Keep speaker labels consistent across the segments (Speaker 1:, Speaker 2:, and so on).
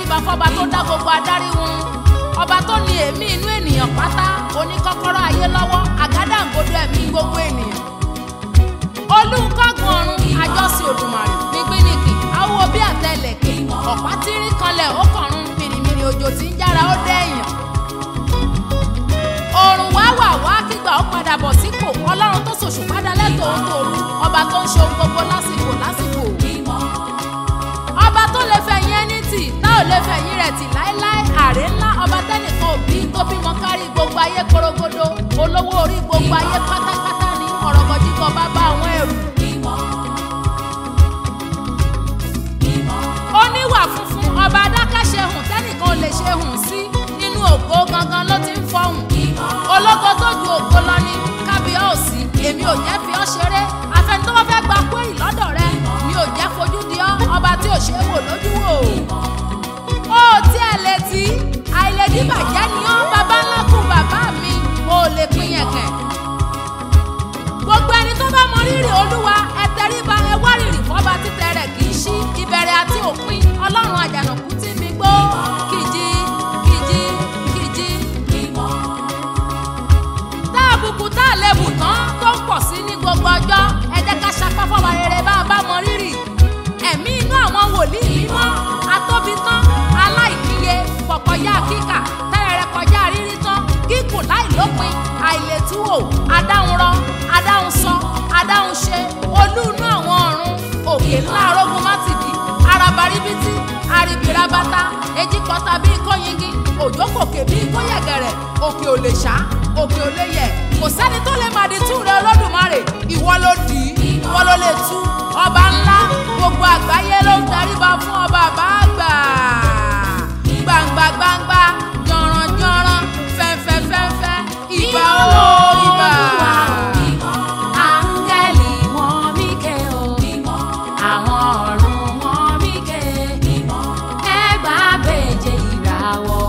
Speaker 1: tẹríba fọba tó dá gbogbo adarí wọn, ọba tó ní èémí inú ènìyàn pátá, oníkọ́kọ́rọ́ ayé lọ́wọ́, àgádágodo ẹ̀mí gbogbo ènìyàn. Olùkọ́gun ọ̀run, àjọsìn Olùmarè, gbígbínìkì, awo bí àtẹlẹ̀kẹ̀, ọ̀pá tírí kanlẹ̀ ó kọ̀run, mìrìmìrì òjò tí ń yára ó dẹ̀yàn. Òrùn wá kígbà ó padà bọ̀ sípò, Ọlọ́run tó ṣòṣù padà lẹ́tọ̀ọ́ tòru, ọba tó ń ṣe ohun gbogbo lásìkò. Ọba tó lè fẹ̀yìn ẹni tì, tá ò lè fẹ̀yìn rẹ̀ tì láéláé, àrè ńlá, ọba tẹ́nìkan òbí tó bímọ kárí gbogbo ayé korogodo, olówó orí gbogbo ayé pátápátá ní ọ̀rọ̀gọ̀dìgọ̀ bàbá àwọn ẹrù. Oníwà funfun, ọba adákẹ́ṣe hùn tẹ́nìkan ò lè ṣe hùn sí, nínú ògo gangan ló ti ń fọhùn. Ológo tó ju ògo lọ ní kábíyèsí, èmi ò jẹ́ fi ọ́ ṣeré, àfẹni tó bá fẹ́ gba kúrì lọ́dọ̀ rẹ, mi ò jẹ́ fojú di ọ́, ọba tí ò ṣe é wò lójú wò. Ó tí ẹ lè tí àìlèdí bàjẹ́ ni ọ́, bàbá ńlá kù bàbá mi, mo ò lè pín yẹn kẹ̀. Gbogbo ẹni tó bá mọ rírì Olúwa, ẹ tẹríba, ẹ wá rírì fọ́ba títẹ rẹ̀ kì í ṣí, ìbẹ̀rẹ̀ àti òpin, Ọlọ́run àjànàkú tí mi gbó, kìjì. Tá àbùkù tá àlebù tán tó ń pọ̀ sí ní gbogbo ọjọ́, ẹ jẹ́ ká sapá fọ́ba rere bá a bá mọ rírì. Ẹ̀mí inú àwọn wòlíì mímọ́, atóbi tán, aláìníye, pọ̀kọ̀yá kíkà, tẹ́rẹ̀rẹ̀ kọjá rírí tán, kíkùn láìlópin, àìlètúwò, adáhunrọ, adáhunsọ, adáhunṣe, olú inú àwọn ọ̀run, òkè ńlá arógun mátìdí, arabaribítí, arìbìrabata, ejikọta bíi kóyingi, òjókòkè bíi kóyẹ̀gẹ̀rẹ̀, òkè ò lè ṣá, òkè ò lè yẹ̀, kò sẹ́ni tó lè máa di tú rẹ Olódùmarè, ìwọ ló dì í, ìwọ ló lè tú, ọba ńlá, gbogbo àgbáyé ló ń daríba fún ọba àbáàgbà. Gbangba gbangba, jọ̀ràn jọ̀ràn, fẹ́fẹ́ fẹ́fẹ́, ìbà o ìbà.
Speaker 2: Áńgẹ́lì wọn mí ké o, àwọn ọ̀run wọn mí ké, ẹgbàá bèje ìràwọ̀.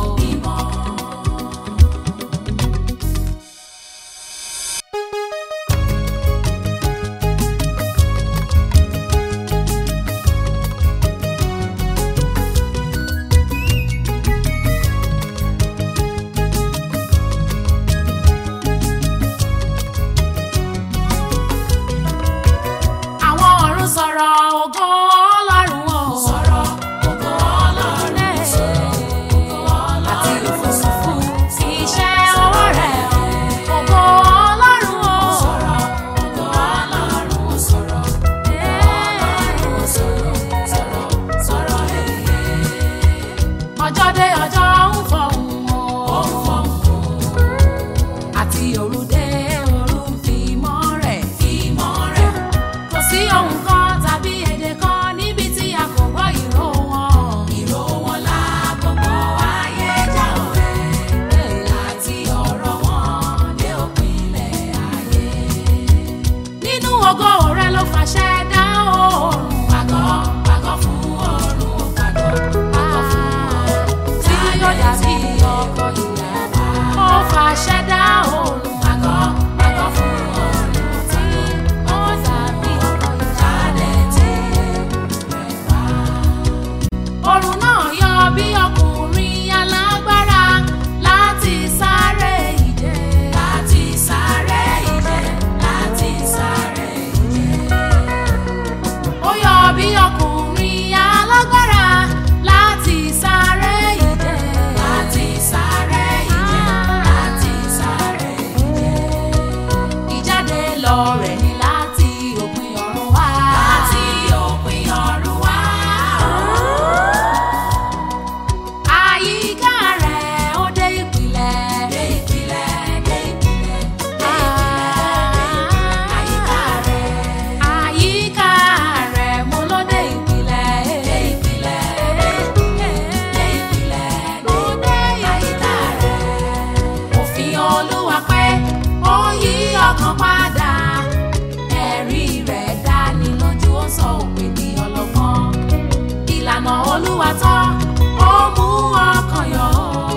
Speaker 2: Olúwa tán, ó mú ọkàn yọ,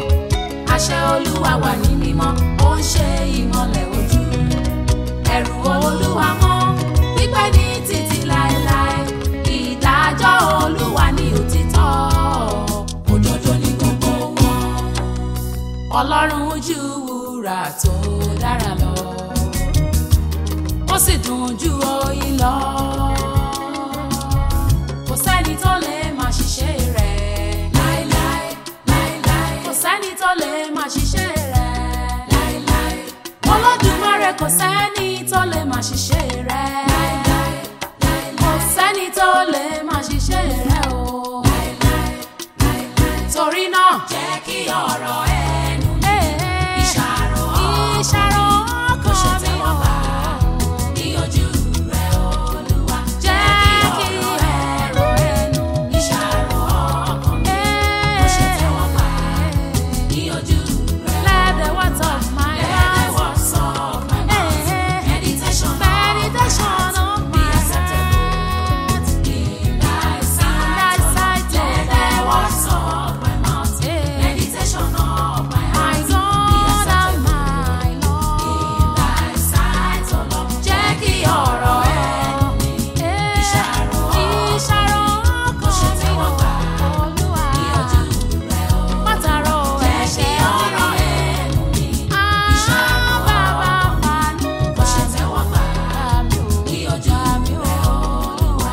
Speaker 2: àṣẹ Olúwa wà ní mímọ́, ó ń ṣe ìmọ́lẹ̀ ojú. Ẹ̀rù Olúwa mọ́, pípẹ́ ní títí láéláé, ìdájọ́ Olúwa ní òtítọ́, òdodo Ọlọ́run ju wúrà tó dára lọ, ó sì dùn ju oyin lọ. Kò sẹ́ni tó lè máa ṣiṣẹ́ rẹ̀ láéláé, láéláé. Kò sẹ́ni tó lè máa ṣiṣẹ́ rẹ̀ láéláé. Olódùmarè kò sẹ́ni tó lè máa ṣiṣẹ́ rẹ̀ láéláé, láéláé. Kò sẹ́ni tó lè máa ṣiṣẹ́ rẹ̀ o láéláé, láéláé. Torí náà jẹ́ kí ọ̀rọ̀ ẹnu mi ìṣàrò ọkàn mi wọ̀ bá ní ojú rẹ̀ Olúwa. Jẹ́ kí ọ̀rọ̀ ẹnu ìṣàrò ọkàn mi kó ṣe tẹ́wọ́ gbà ní ojú rẹ̀. Let the words of my mouth, meditation of my be acceptable in thy sight. Let the words of my mouth, meditation of my heart be acceptable in thy sight, O Lord. Jẹ́ kí ọ̀rọ̀ ẹnu mi ìṣàrò ọkàn kó ṣe tẹ́wọ́ gbà ní ojú rẹ̀ o. Jẹ́ kí ọ̀rọ̀ ẹnu mi ìṣàrò ọkàn kó ṣe tẹ́wọ́ gbà ní ojú rẹ̀ Olúwa.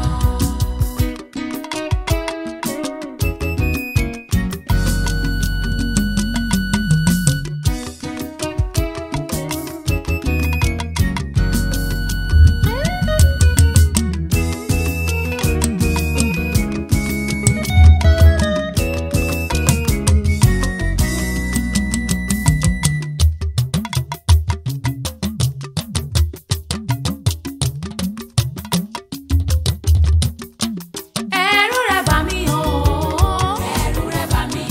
Speaker 2: Ẹ̀rù rẹ̀ bà mí o, ẹ̀rù rẹ̀ bà mí.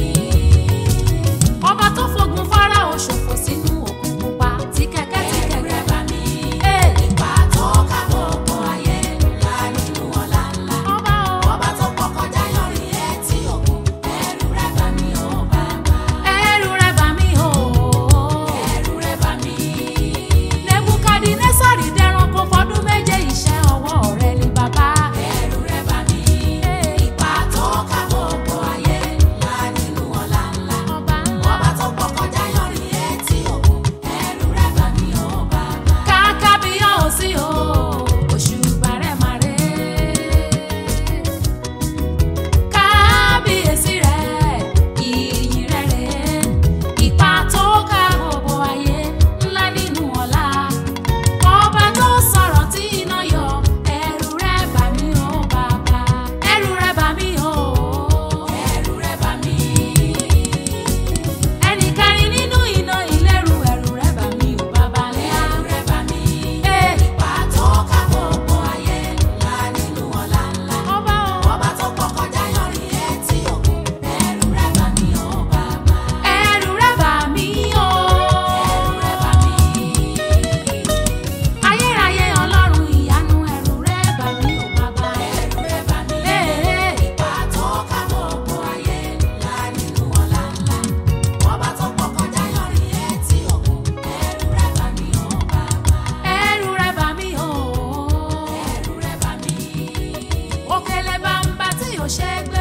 Speaker 2: Ọba tó fogun Fáráò ṣòfò sínú òkun pupa tí kẹ̀kẹ́ bà mí. Ipa tó ká gbogbo ayé ńlá nínú ọlá ńlá. Ọba tó pọ̀ kọjá yọrí etí òkun. Ẹ̀rù rẹ̀ bà mí o bàbá. Ẹ̀rù rẹ̀ bà mí o, ẹ̀rù rẹ̀ bà mí. Nebukadinésárì dẹranko fọdún méje, iṣẹ́ ọwọ́ rẹ̀ ni bàbá. Ẹ̀rù rẹ̀ bà mí. Ipa tó ká gbogbo ayé ńlá nínú ọlá ńlá. Ọba tó pọ̀ kọjá yọrí etí òkun. Ẹ̀rù rẹ̀ bà mí o bàbá. Kábíyèsí o, òṣùbà rẹ̀ máa rè. Kábíyèsí rẹ̀, ìyìn rẹ̀ rè. Ipa tó ká gbogbo ayé ńlá nínú ọlá. Ọba tó sọ̀rọ̀ tí iná yọ. Ẹ̀rù rẹ̀ bà mí o bàbá. Ẹ̀rù rẹ̀ bà mí o, ẹ̀rù rẹ̀ bà mí. Ẹnì kẹrin nínú iná ìléru. Ẹ̀rù rẹ̀ bà mí o bàbá. Ẹ̀rù rẹ̀ bà mí. Ipa tó ká gbogbo ayé ńlá nínú ọlá ńlá. Ọba tó pọ̀ kọjá yọrí etí òkun. Ẹ̀rù rẹ̀ bà mí o bàbá. Ẹ̀rù rẹ̀ bà mí o, ẹ̀rù rẹ̀ bà mí. Ayérayé Ọlọ́run ìyanu. Ẹ̀rù rẹ̀ bà mí o bàbá. Ẹ̀rù rẹ̀ bà mí. Ipa tó ká gbogbo ayé ńlá nínú ọlá ńlá. Ọba tó pọ̀ kọjá yọrí etí òkun. Ẹ̀rù rẹ̀ bà mí o bàbá. Ẹ̀rù rẹ̀ bà mí o, ẹ̀rù rẹ̀ bà mí. Òkèlè bàǹbà tí ò ṣe é gbé